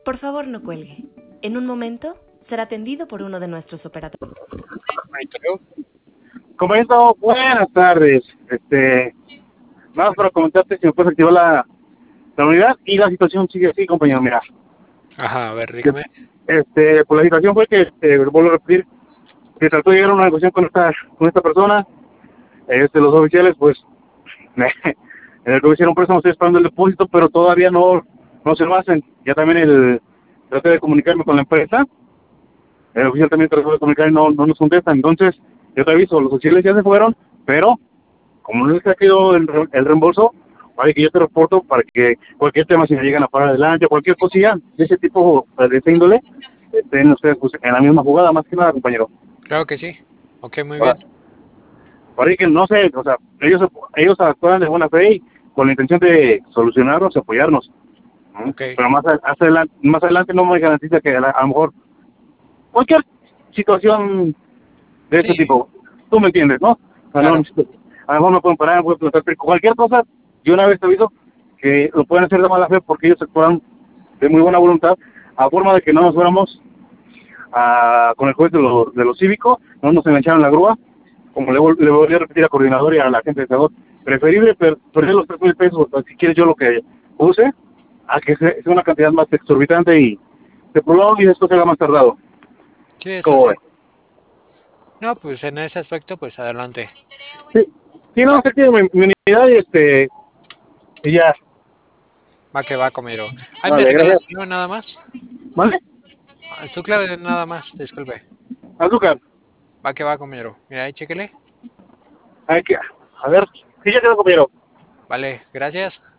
Por favor, no cuelgue. En un momento será atendido por uno de nuestros operadores. Compañero, buenas tardes. Nada más para comentarte si me puedes activar la unidad y la situación sigue así, compañero. Mira, Ajá, a ver, dígame. pues la situación fue que, vuelvo a repetir, se trató de llegar a una negociación con esta persona. Los oficiales, pues, en el que hicieron préstamo, estoy esperando el depósito, pero todavía no se lo hacen. Ya también traté de comunicarme con la empresa. El oficial también trató de comunicar y no nos contesta. Entonces, yo te aviso, los oficiales ya se fueron, pero como no les ha quedado el reembolso, vale que yo te reporto para que cualquier tema, si me llegan a parar adelante, cualquier cosilla de ese tipo, de ese índole, estén ustedes pues, en la misma jugada, más que nada, compañero. Claro que sí. Ok, muy Ahora, bien. para que no sé, o sea, ellos actúan de buena fe y con la intención de solucionarnos, apoyarnos. ¿No? Ok. Pero más adelante no me garantiza que a lo mejor cualquier situación de ese Sí, tipo, tú me entiendes, ¿no? O sea, claro. a lo mejor me pueden parar, me pueden preguntar, pero cualquier cosa, yo una vez te aviso que lo pueden hacer de mala fe porque ellos actuaron de muy buena voluntad, a forma de que no nos fuéramos con el juez de lo cívico, no nos engancharon la grúa, como le volví a repetir al coordinador y a la gente de Salud, preferible perder los 3,000 pesos, si quieres yo lo que use, a que sea una cantidad más exorbitante y se prolongue y esto se haga más tardado. Sí, eso ¿Cómo sí. ves? No, pues en ese aspecto, pues adelante. Sí, sí, no, efectivamente, mi unidad y ya. Va que va, comero. Ay, ¿me Vale, regala gracias. su clave nada más? ¿Vale? Su clave nada más, disculpe. Azúcar. Va que va, comero. Mira, ahí, chéquele. Hay que, a ver, sí, ya quedó, compañero. Vale, gracias.